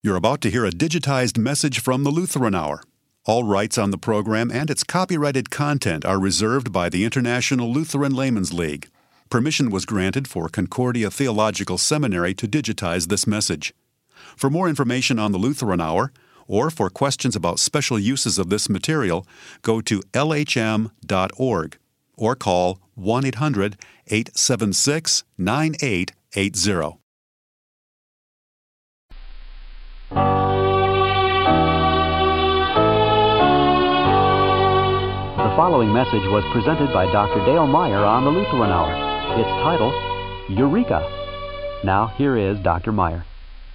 You're about to hear a digitized message from the Lutheran Hour. All rights on the program and its copyrighted content are reserved by the International Lutheran Laymen's League. Permission was granted for Concordia Theological Seminary to digitize this message. For more information on the Lutheran Hour, or for questions about special uses of this material, go to lhm.org or call 1-800-876-9880. The following message was presented by Dr. Dale Meyer on the Lutheran Hour. It's titled, Eureka. Now, here is Dr. Meyer.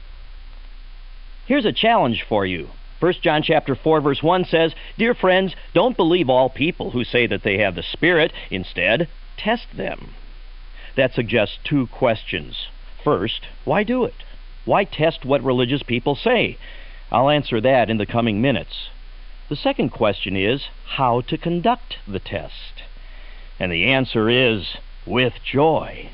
Here's a challenge for you. 1 John chapter 4, verse 1 says, "Dear friends, don't believe all people who say that they have the Spirit. Instead, test them." That suggests two questions. First, why do it? Why test what religious people say? I'll answer that in the coming minutes. The second question is how to conduct the test. And the answer is with joy.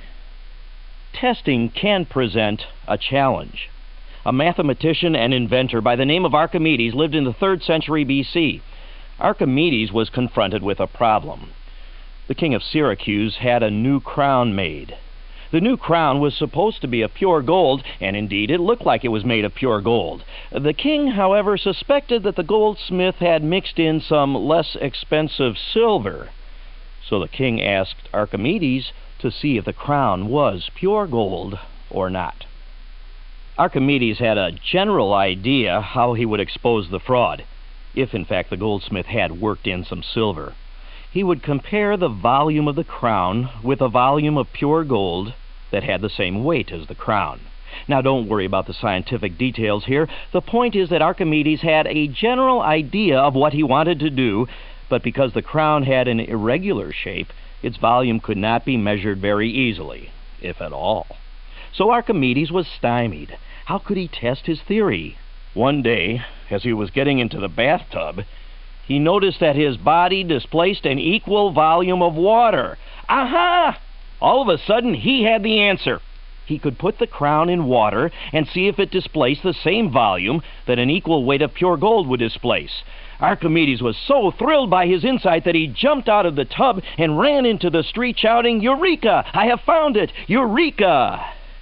Testing can present a challenge. A mathematician and inventor by the name of Archimedes lived in the 3rd century BC. Archimedes was confronted with a problem. The king of Syracuse had a new crown made. The new crown was supposed to be of pure gold, and indeed it looked like it was made of pure gold. The king, however, suspected that the goldsmith had mixed in some less expensive silver. So the king asked Archimedes to see if the crown was pure gold or not. Archimedes had a general idea how he would expose the fraud, if in fact the goldsmith had worked in some silver. He would compare the volume of the crown with a volume of pure gold that had the same weight as the crown. Now, don't worry about the scientific details here. The point is that Archimedes had a general idea of what he wanted to do, but because the crown had an irregular shape, its volume could not be measured very easily, if at all. So Archimedes was stymied. How could he test his theory? One day, as he was getting into the bathtub, he noticed that his body displaced an equal volume of water. Aha! All of a sudden, he had the answer. He could put the crown in water and see if it displaced the same volume that an equal weight of pure gold would displace. Archimedes was so thrilled by his insight that he jumped out of the tub and ran into the street shouting, "Eureka! I have found it! Eureka!"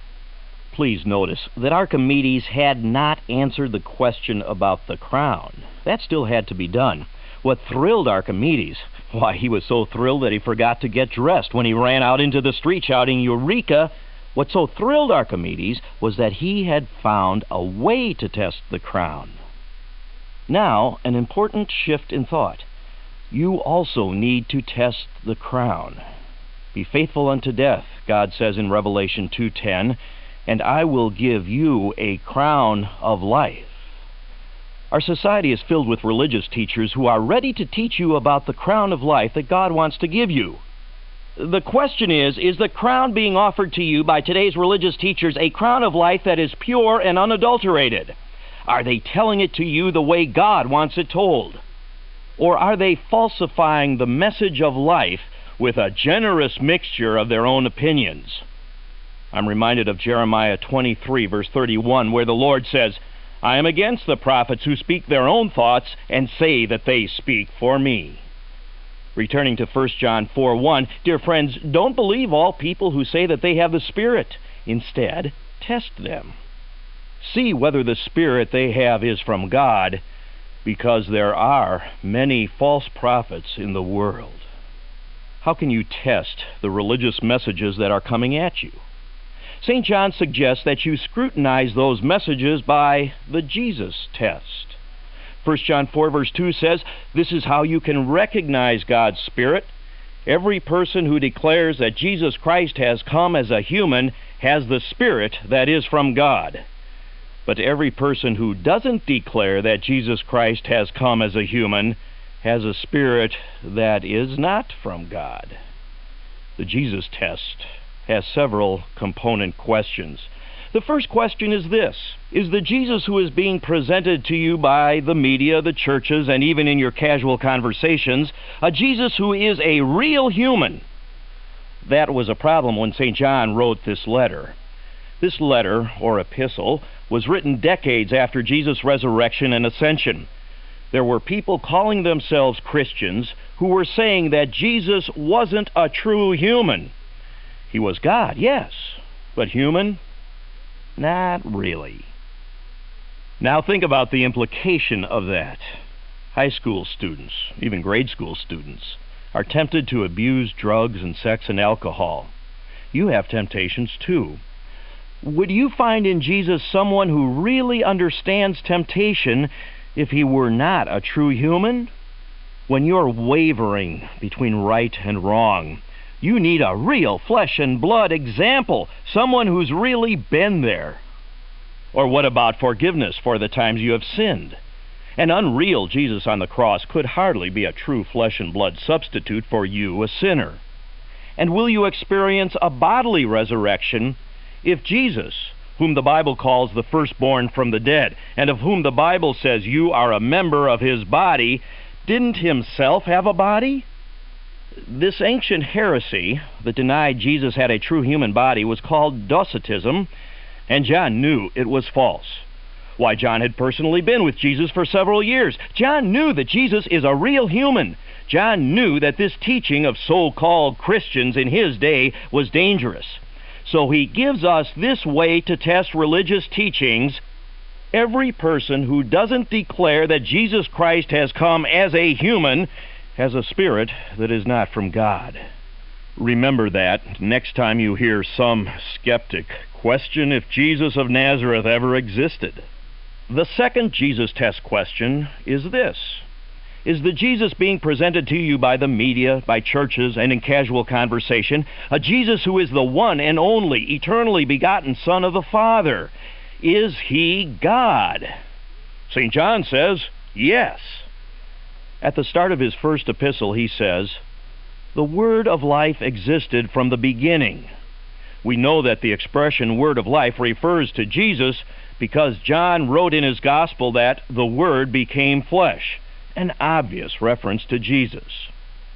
Please notice that Archimedes had not answered the question about the crown. That still had to be done. What thrilled Archimedes? Why, he was so thrilled that he forgot to get dressed when he ran out into the street shouting, "Eureka!" What so thrilled Archimedes was that he had found a way to test the crown. Now, an important shift in thought. You also need to test the crown. "Be faithful unto death," God says in Revelation 2:10, "and I will give you a crown of life." Our society is filled with religious teachers who are ready to teach you about the crown of life that God wants to give you. The question is the crown being offered to you by today's religious teachers a crown of life that is pure and unadulterated? Are they telling it to you the way God wants it told? Or are they falsifying the message of life with a generous mixture of their own opinions? I'm reminded of Jeremiah 23, verse 31, where the Lord says, "I am against the prophets who speak their own thoughts and say that they speak for me." Returning to 1 John 4:1, dear friends, don't believe all people who say that they have the Spirit. Instead, test them. See whether the Spirit they have is from God, because there are many false prophets in the world. How can you test the religious messages that are coming at you? St. John suggests that you scrutinize those messages by the Jesus test. 1 John 4 verse 2 says, "This is how you can recognize God's Spirit. Every person who declares that Jesus Christ has come as a human has the Spirit that is from God. But every person who doesn't declare that Jesus Christ has come as a human has a spirit that is not from God." The Jesus test has several component questions. The first question is this: is the Jesus who is being presented to you by the media, the churches, and even in your casual conversations, a Jesus who is a real human? That was a problem when St. John wrote this letter. This letter, or epistle, was written decades after Jesus' resurrection and ascension. There were people calling themselves Christians who were saying that Jesus wasn't a true human. He was God, yes, but human? Not really. Now think about the implication of that. High school students, even grade school students, are tempted to abuse drugs and sex and alcohol. You have temptations too. Would you find in Jesus someone who really understands temptation if he were not a true human? When you're wavering between right and wrong, you need a real flesh and blood example, someone who's really been there. Or what about forgiveness for the times you have sinned? An unreal Jesus on the cross could hardly be a true flesh and blood substitute for you, a sinner. And will you experience a bodily resurrection if Jesus, whom the Bible calls the firstborn from the dead, and of whom the Bible says you are a member of his body, didn't himself have a body? This ancient heresy that denied Jesus had a true human body was called Docetism, and John knew it was false. Why, John had personally been with Jesus for several years. John knew that Jesus is a real human. John knew that this teaching of so-called Christians in his day was dangerous. So he gives us this way to test religious teachings. Every person who doesn't declare that Jesus Christ has come as a human has a spirit that is not from God. Remember that next time you hear some skeptic question if Jesus of Nazareth ever existed. The second Jesus test question is this. Is the Jesus being presented to you by the media, by churches, and in casual conversation a Jesus who is the one and only eternally begotten Son of the Father? Is he God? St. John says, yes. At the start of his first epistle, he says, the Word of life existed from the beginning. We know that the expression Word of life refers to Jesus because John wrote in his Gospel that the Word became flesh, an obvious reference to Jesus.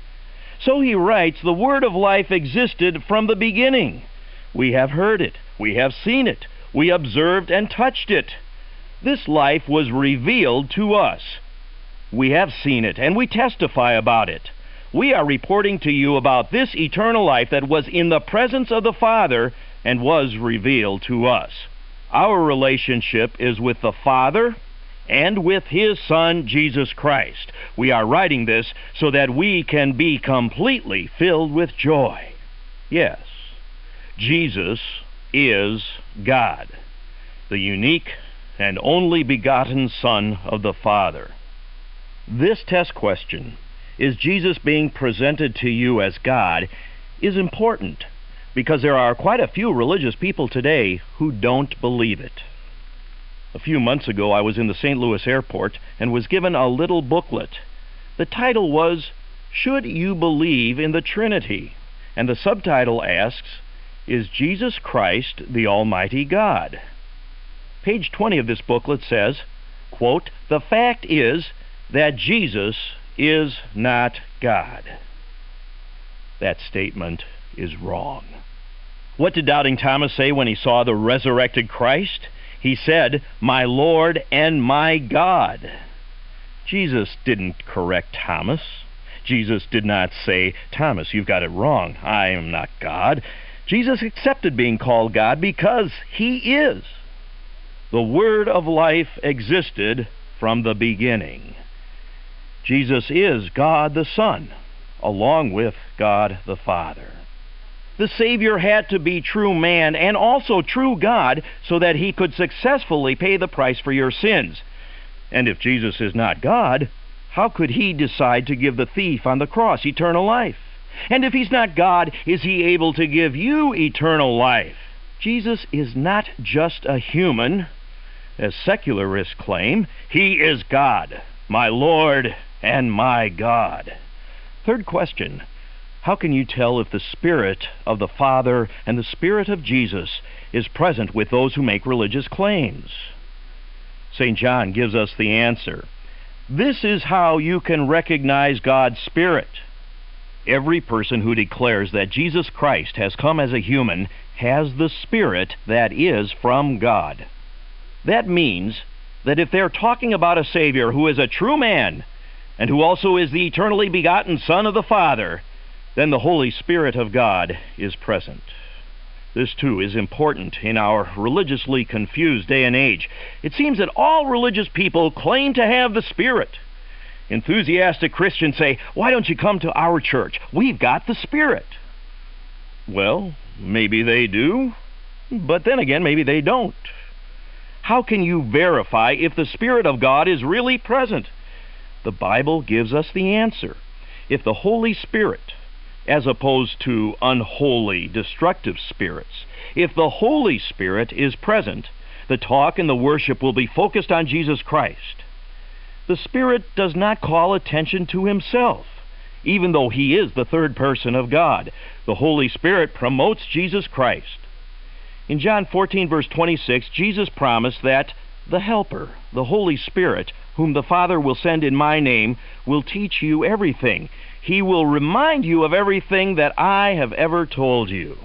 So he writes, the Word of life existed from the beginning. We have heard it, we have seen it, we observed and touched it. This life was revealed to us. We have seen it, and we testify about it. We are reporting to you about this eternal life that was in the presence of the Father and was revealed to us. Our relationship is with the Father and with his Son, Jesus Christ. We are writing this so that we can be completely filled with joy. Yes, Jesus is God, the unique and only begotten Son of the Father. This test question, is Jesus being presented to you as God, is important because there are quite a few religious people today who don't believe it. A few months ago, I was in the St. Louis airport and was given a little booklet. The title was, Should You Believe in the Trinity? And the subtitle asks, Is Jesus Christ the Almighty God? Page 20 of this booklet says, quote, the fact is that Jesus is not God. That statement is wrong. What did Doubting Thomas say when he saw the resurrected Christ? He said, my Lord and my God. Jesus didn't correct Thomas. Jesus did not say, Thomas, you've got it wrong. I am not God. Jesus accepted being called God because he is. The Word of life existed from the beginning. Jesus is God the Son, along with God the Father. The Savior had to be true man and also true God so that he could successfully pay the price for your sins. And if Jesus is not God, how could he decide to give the thief on the cross eternal life? And if he's not God, is he able to give you eternal life? Jesus is not just a human, as secularists claim. He is God, my Lord and my God. Third question. How can you tell if the Spirit of the Father and the Spirit of Jesus is present with those who make religious claims? St. John gives us the answer. This is how you can recognize God's Spirit. Every person who declares that Jesus Christ has come as a human has the Spirit that is from God. That means that if they're talking about a Savior who is a true man and who also is the eternally begotten Son of the Father, then the Holy Spirit of God is present. This, too, is important in our religiously confused day and age. It seems that all religious people claim to have the Spirit. Enthusiastic Christians say, "Why don't you come to our church? We've got the Spirit." Well, maybe they do, but then again, maybe they don't. How can you verify if the Spirit of God is really present? The Bible gives us the answer. If the Holy Spirit, as opposed to unholy, destructive spirits, if the Holy Spirit is present, the talk and the worship will be focused on Jesus Christ. The Spirit does not call attention to himself, even though he is the third person of God. The Holy Spirit promotes Jesus Christ. In John 14, verse 26, Jesus promised that the Helper, the Holy Spirit, whom the Father will send in my name, will teach you everything. He will remind you of everything that I have ever told you.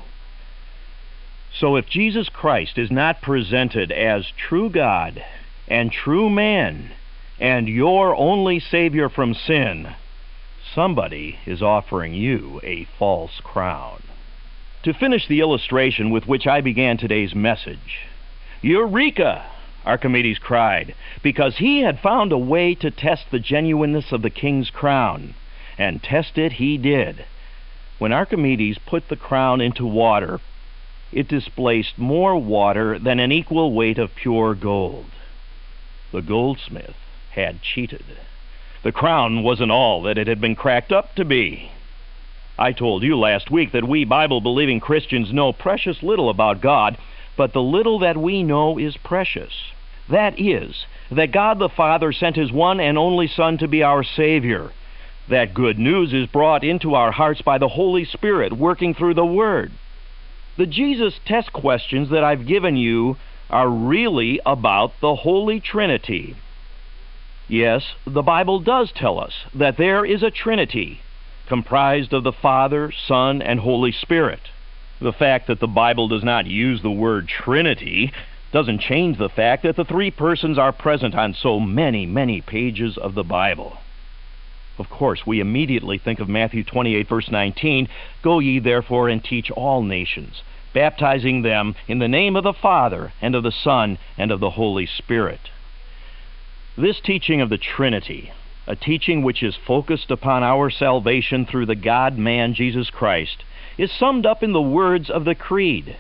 So if Jesus Christ is not presented as true God and true man and your only Savior from sin, somebody is offering you a false crown. To finish the illustration with which I began today's message, "Eureka!" Archimedes cried, because he had found a way to test the genuineness of the king's crown. And test it he did. When Archimedes put the crown into water, it displaced more water than an equal weight of pure gold. The goldsmith had cheated. The crown wasn't all that it had been cracked up to be. I told you last week that we Bible-believing Christians know precious little about God, but the little that we know is precious. That is, that God the Father sent His one and only Son to be our Savior. That good news is brought into our hearts by the Holy Spirit working through the Word. The Jesus test questions that I've given you are really about the Holy Trinity. Yes, the Bible does tell us that there is a Trinity comprised of the Father, Son, and Holy Spirit. The fact that the Bible does not use the word Trinity doesn't change the fact that the three persons are present on so many, many pages of the Bible. Of course, we immediately think of Matthew 28, verse 19, "Go ye therefore and teach all nations, baptizing them in the name of the Father, and of the Son, and of the Holy Spirit." This teaching of the Trinity, a teaching which is focused upon our salvation through the God-man Jesus Christ, is summed up in the words of the Creed.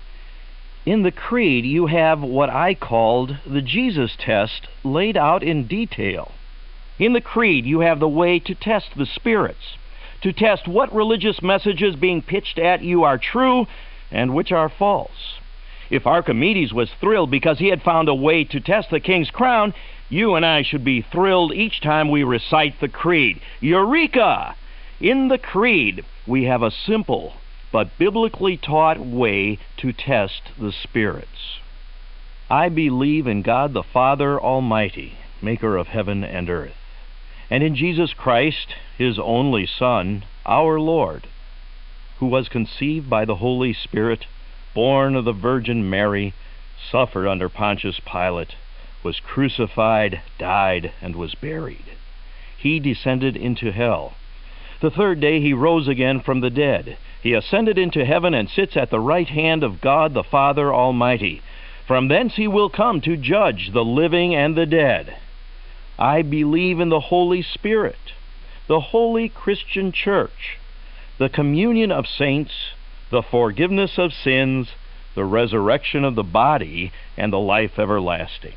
In the Creed, you have what I called the Jesus test laid out in detail. In the Creed, you have the way to test the spirits, to test what religious messages being pitched at you are true and which are false. If Archimedes was thrilled because he had found a way to test the king's crown, you and I should be thrilled each time we recite the Creed. Eureka! In the Creed, we have a simple but biblically taught way to test the spirits. I believe in God the Father Almighty, maker of heaven and earth, and in Jesus Christ, His only Son, our Lord, who was conceived by the Holy Spirit, born of the Virgin Mary, suffered under Pontius Pilate, was crucified, died, and was buried. He descended into hell. The third day He rose again from the dead. He ascended into heaven and sits at the right hand of God the Father Almighty. From thence He will come to judge the living and the dead. I believe in the Holy Spirit, the holy Christian Church, the communion of saints, the forgiveness of sins, the resurrection of the body, and the life everlasting.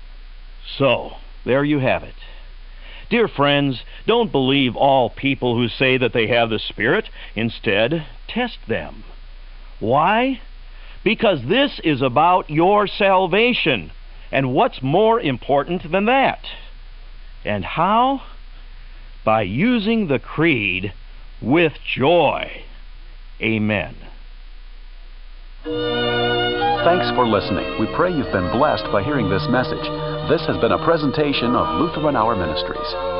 So, there you have it. Dear friends, don't believe all people who say that they have the Spirit. Instead, test them. Why? Because this is about your salvation. And what's more important than that? And how? By using the Creed with joy. Amen. Thanks for listening. We pray you've been blessed by hearing this message. This has been a presentation of Lutheran Hour Ministries.